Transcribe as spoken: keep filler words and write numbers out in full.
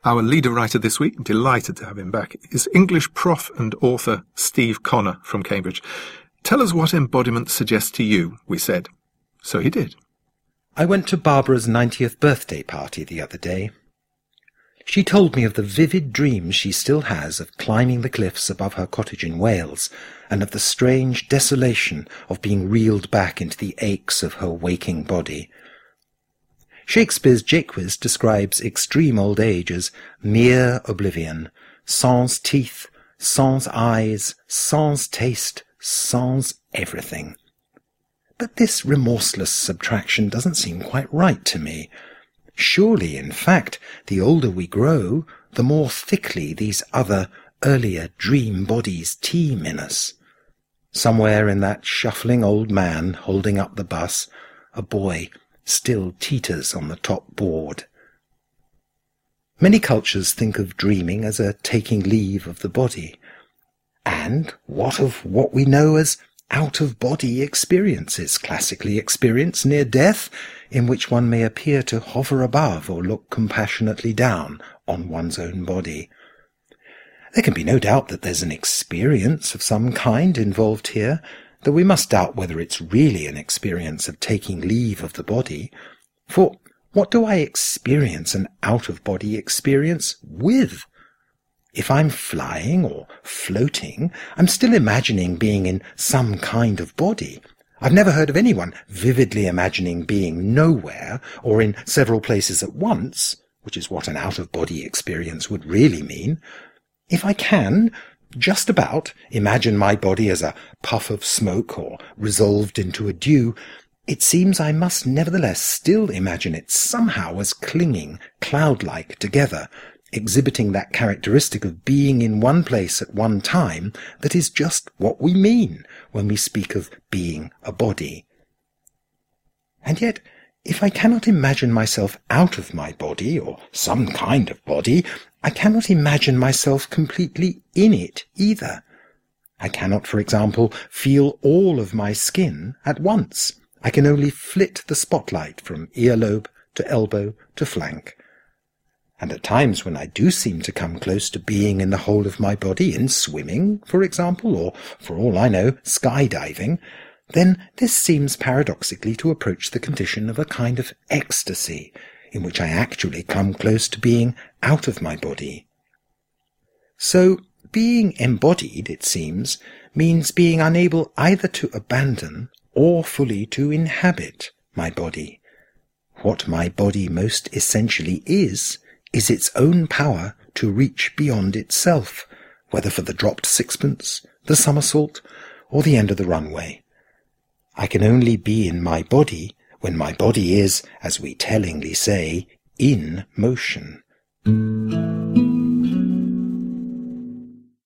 Our leader writer this week, delighted to have him back, is English prof and author Steve Connor from Cambridge. Tell us what embodiment suggests to you, we said. So he did. I went to Barbara's ninetieth birthday party the other day. She told me of the vivid dreams she still has of climbing the cliffs above her cottage in Wales, and of the strange desolation of being reeled back into the aches of her waking body. Shakespeare's Jaques describes extreme old age as mere oblivion, sans teeth, sans eyes, sans taste, sans everything. But this remorseless subtraction doesn't seem quite right to me. Surely, in fact, the older we grow, the more thickly these other, earlier dream bodies teem in us. Somewhere in that shuffling old man holding up the bus, a boy still teeters on the top board. Many cultures think of dreaming as a taking leave of the body. And what of what we know as out-of-body experiences, classically experienced near death, in which one may appear to hover above or look compassionately down on one's own body? There can be no doubt that there's an experience of some kind involved here, though we must doubt whether it's really an experience of taking leave of the body. For what do I experience an out-of-body experience with? If I'm flying or floating, I'm still imagining being in some kind of body. I've never heard of anyone vividly imagining being nowhere or in several places at once, which is what an out-of-body experience would really mean. If I can, just about, imagine my body as a puff of smoke or resolved into a dew, it seems I must nevertheless still imagine it somehow as clinging, cloud-like together, exhibiting that characteristic of being in one place at one time that is just what we mean when we speak of being a body. And yet, if I cannot imagine myself out of my body, or some kind of body, I cannot imagine myself completely in it either. I cannot, for example, feel all of my skin at once. I can only flit the spotlight from earlobe to elbow to flank. And at times when I do seem to come close to being in the whole of my body, in swimming, for example, or, for all I know, skydiving, then this seems paradoxically to approach the condition of a kind of ecstasy, in which I actually come close to being out of my body. So, being embodied, it seems, means being unable either to abandon or fully to inhabit my body. What my body most essentially is, is its own power to reach beyond itself, whether for the dropped sixpence, the somersault, or the end of the runway. I can only be in my body when my body is, as we tellingly say, in motion.